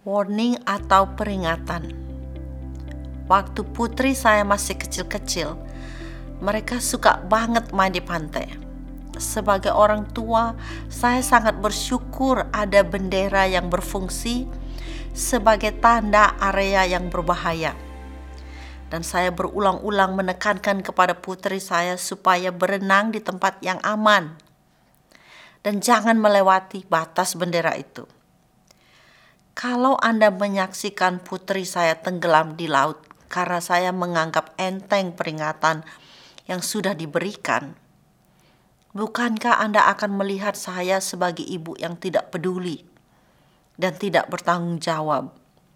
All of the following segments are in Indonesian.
Warning atau peringatan. Waktu putri saya masih kecil-kecil, mereka suka banget main di pantai. Sebagai orang tua, saya sangat bersyukur ada bendera yang berfungsi sebagai tanda area yang berbahaya. Dan saya berulang-ulang menekankan kepada putri saya supaya berenang di tempat yang aman dan jangan melewati batas bendera itu. Kalau Anda menyaksikan putri saya tenggelam di laut karena saya menganggap enteng peringatan yang sudah diberikan, bukankah Anda akan melihat saya sebagai ibu yang tidak peduli dan tidak bertanggung jawab?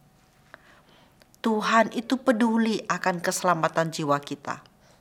Tuhan itu peduli akan keselamatan jiwa kita.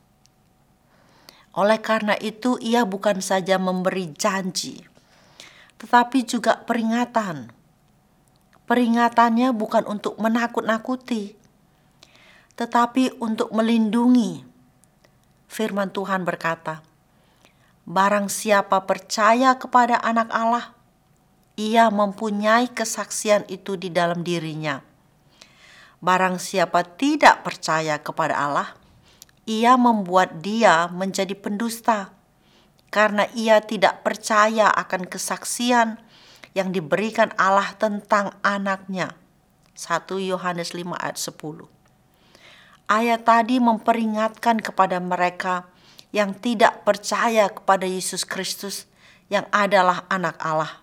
Oleh karena itu, Ia bukan saja memberi janji, tetapi juga peringatan. Peringatannya bukan untuk menakut-nakuti, tetapi untuk melindungi. Firman Tuhan berkata, "Barang siapa percaya kepada Anak Allah, ia mempunyai kesaksian itu di dalam dirinya. Barang siapa tidak percaya kepada Allah, ia membuat dia menjadi pendusta, karena ia tidak percaya akan kesaksian yang diberikan Allah tentang anaknya." 1 Yohanes 5 ayat 10. Ayat tadi memperingatkan kepada mereka yang tidak percaya kepada Yesus Kristus yang adalah anak Allah.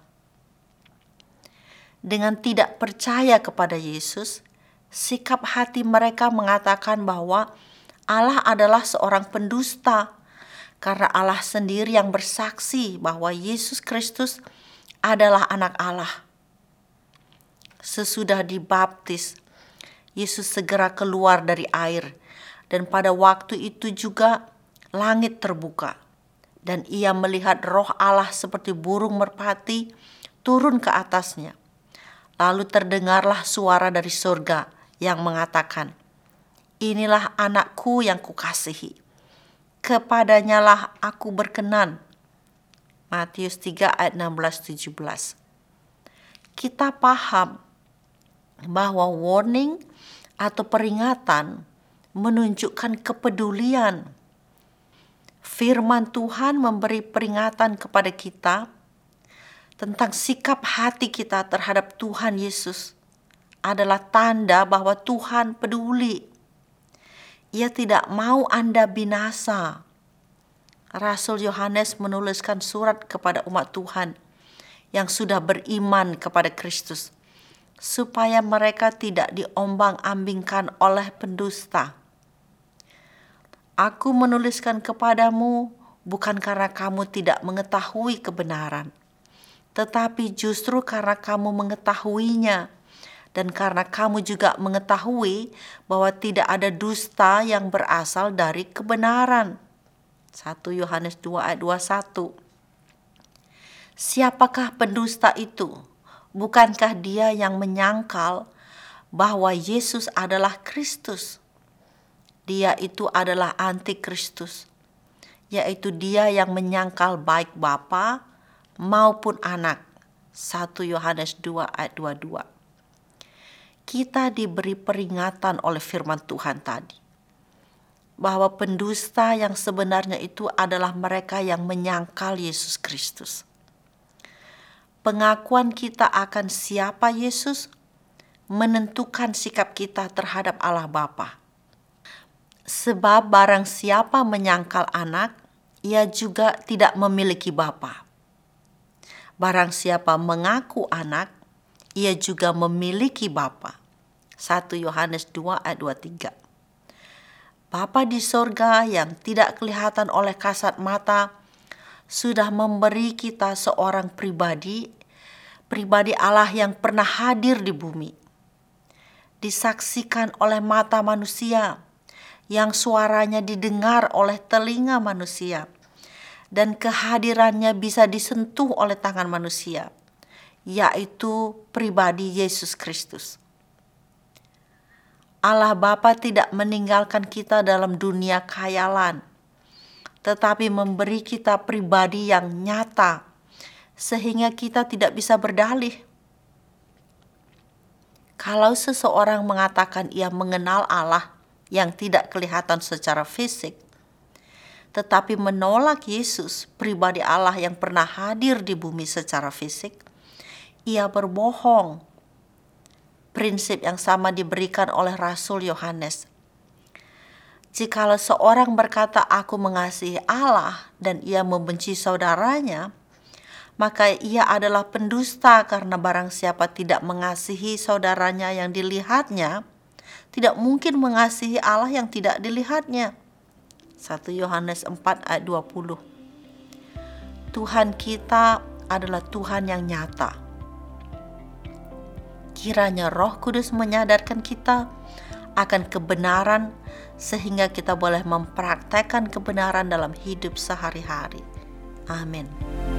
Dengan tidak percaya kepada Yesus, sikap hati mereka mengatakan bahwa Allah adalah seorang pendusta, karena Allah sendiri yang bersaksi bahwa Yesus Kristus adalah anak Allah. Sesudah dibaptis, Yesus segera keluar dari air, dan pada waktu itu juga langit terbuka, dan ia melihat Roh Allah seperti burung merpati turun ke atasnya. Lalu terdengarlah suara dari surga yang mengatakan, "Inilah anakku yang kukasihi, kepadanyalah aku berkenan." Matius 3 ayat 16-17. Kita paham bahwa warning atau peringatan menunjukkan kepedulian. Firman Tuhan memberi peringatan kepada kita tentang sikap hati kita terhadap Tuhan Yesus adalah tanda bahwa Tuhan peduli. Ia tidak mau Anda binasa. Rasul Yohanes menuliskan surat kepada umat Tuhan yang sudah beriman kepada Kristus, supaya mereka tidak diombang-ambingkan oleh pendusta. "Aku menuliskan kepadamu bukan karena kamu tidak mengetahui kebenaran, tetapi justru karena kamu mengetahuinya, dan karena kamu juga mengetahui bahwa tidak ada dusta yang berasal dari kebenaran." 1 Yohanes 2 ayat 21. Siapakah pendusta itu? Bukankah dia yang menyangkal bahwa Yesus adalah Kristus? Dia itu adalah antikristus, yaitu dia yang menyangkal baik Bapa maupun Anak. 1 Yohanes 2 ayat 22. Kita diberi peringatan oleh firman Tuhan tadi, bahwa pendusta yang sebenarnya itu adalah mereka yang menyangkal Yesus Kristus. Pengakuan kita akan siapa Yesus menentukan sikap kita terhadap Allah Bapa. Sebab barang siapa menyangkal Anak, ia juga tidak memiliki Bapa. Barang siapa mengaku Anak, ia juga memiliki Bapa. 1 Yohanes 2 ayat 23. Bapa di sorga yang tidak kelihatan oleh kasat mata sudah memberi kita seorang pribadi Allah yang pernah hadir di bumi, disaksikan oleh mata manusia, yang suaranya didengar oleh telinga manusia, dan kehadirannya bisa disentuh oleh tangan manusia, yaitu pribadi Yesus Kristus. Allah Bapa tidak meninggalkan kita dalam dunia khayalan, tetapi memberi kita pribadi yang nyata, sehingga kita tidak bisa berdalih. Kalau seseorang mengatakan ia mengenal Allah yang tidak kelihatan secara fisik, tetapi menolak Yesus, pribadi Allah yang pernah hadir di bumi secara fisik, ia berbohong. Prinsip yang sama diberikan oleh Rasul Yohanes. Jikalau seorang berkata, "Aku mengasihi Allah," dan ia membenci saudaranya, maka ia adalah pendusta, karena barang siapa tidak mengasihi saudaranya yang dilihatnya, tidak mungkin mengasihi Allah yang tidak dilihatnya. 1 Yohanes 4 ayat 20. Tuhan kita adalah Tuhan yang nyata. Kiranya Roh Kudus menyadarkan kita akan kebenaran, sehingga kita boleh mempraktekkan kebenaran dalam hidup sehari-hari. Amin.